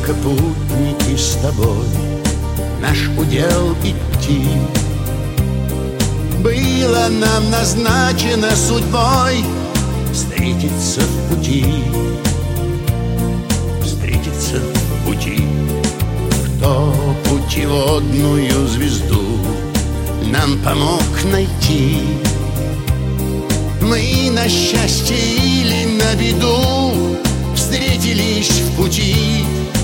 только путники с тобой, наш удел идти. Было нам назначено судьбой встретиться в пути, встретиться в пути. Кто путеводную звезду нам помог найти? Мы на счастье или на беду встретились в пути.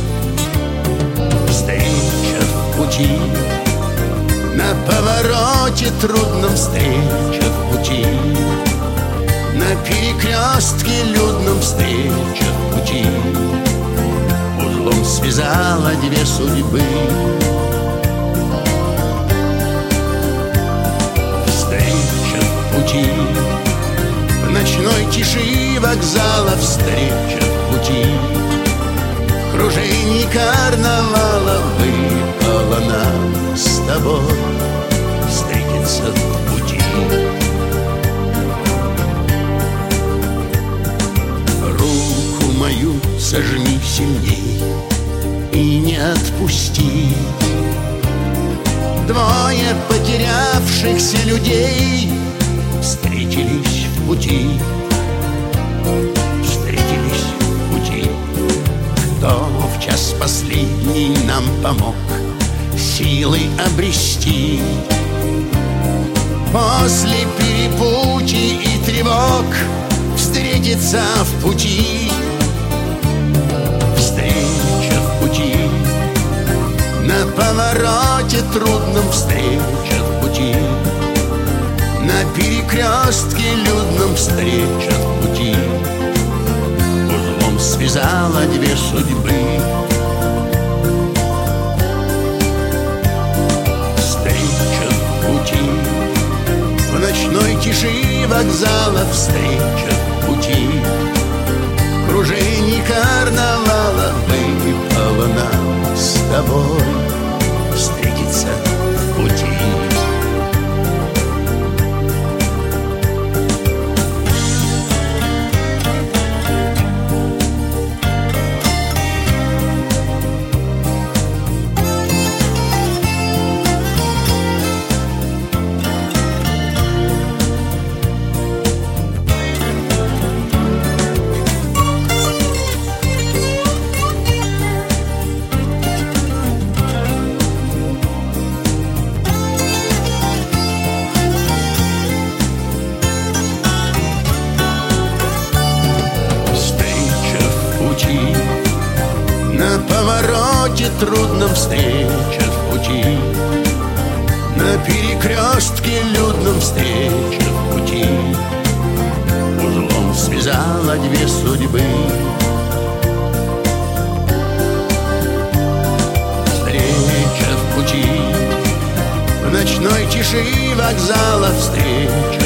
Встреча в пути, на повороте трудном встреча в пути, на перекрестке людном встреча в пути. Узлом связала две судьбы. Встреча в пути, в ночной тиши вокзала встреча в пути. В кружении карнавала выпала нам с тобой встретиться в пути. Руку мою сожми сильней и не отпусти. Двое потерявшихся людей встретились в пути, встретились в пути. Кто в час последний нам помог силы обрести? После перепутий и тревог встретиться в пути. Встреча в пути, на повороте трудном встреча в пути, на перекрестке людном встреча в пути. Узлом связала две судьбы. Встреча в пути, в ночной тиши вокзала встреча в пути. В кружении карнавала выпало нам с тобой встретиться в пути. На повороте трудном встреча в пути, на перекрестке людном встреча в пути. Узлом связала две судьбы. Встреча в пути, в ночной тиши вокзала встреча